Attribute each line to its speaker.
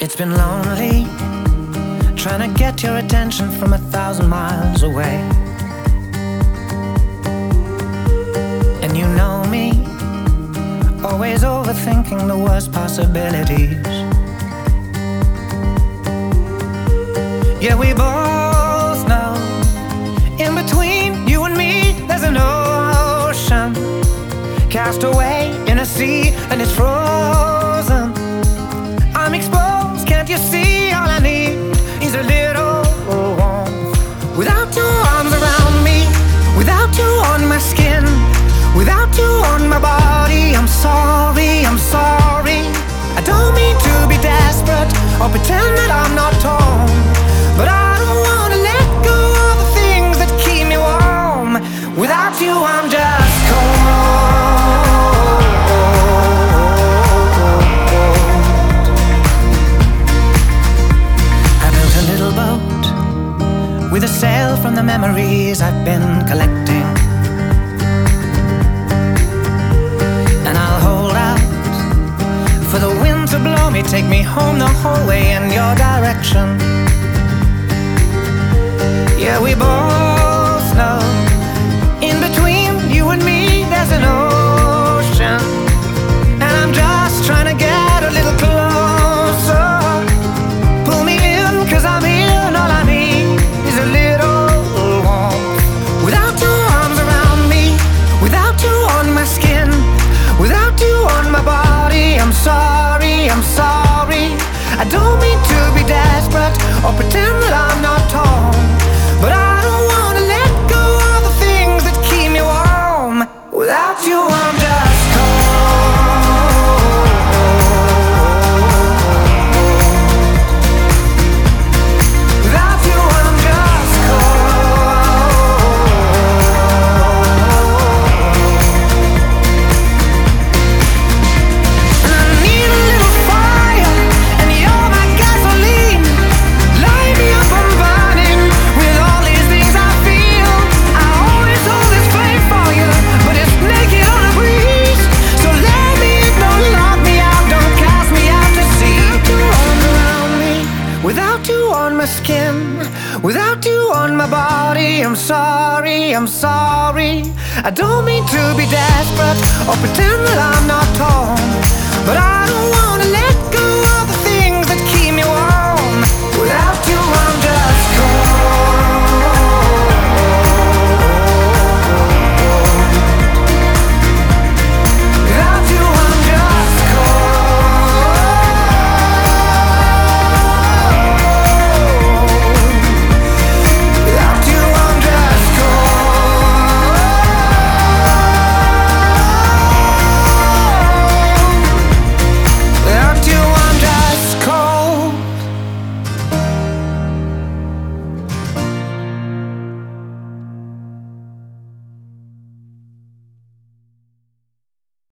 Speaker 1: It's been lonely, trying to get your attention from 1,000 miles away. And you know me, always overthinking the worst possibilities. Yeah, we both know, in between you and me there's an ocean, cast away in a sea and it's frozen. I'm exposed, can't you see? All I need is a little warmth. Without your arms around me, without you on my skin, without you on my body, I'm sorry, I'm sorry. I don't mean to be desperate or pretend that I'm not torn, but I don't wanna let go of the things that keep me warm. Without you I'm just cold. I built a little boat with a sail from the memories I've been collecting, and I'll hold out for the wind to blow me, take me home the whole way in your direction. Yeah, we both know, in between you and me there's an ocean, and I'm just trying to get a little closer. Pull me in, cause I'm here, and all I need is a little warmth. Without your arms around me, without you on my skin, without you on my body, I'm sorry, I'm sorry. I don't mean to be desperate or pretend that I'm not torn, but I don't wanna let go of the things that keep me warm. Without you I'm just cold. Without you I'm just cold. And I need a little fire, and you're my gasoline. Light me up, I'm burning with all these things I feel. I always hold this flame for you, but it's naked on a breeze. So let me in, don't lock me out, don't cast me out to sea. Without you on around me, without you on my skin, without you on my body, I'm sorry, I'm sorry. I don't mean to be desperate or pretend that I'm not torn,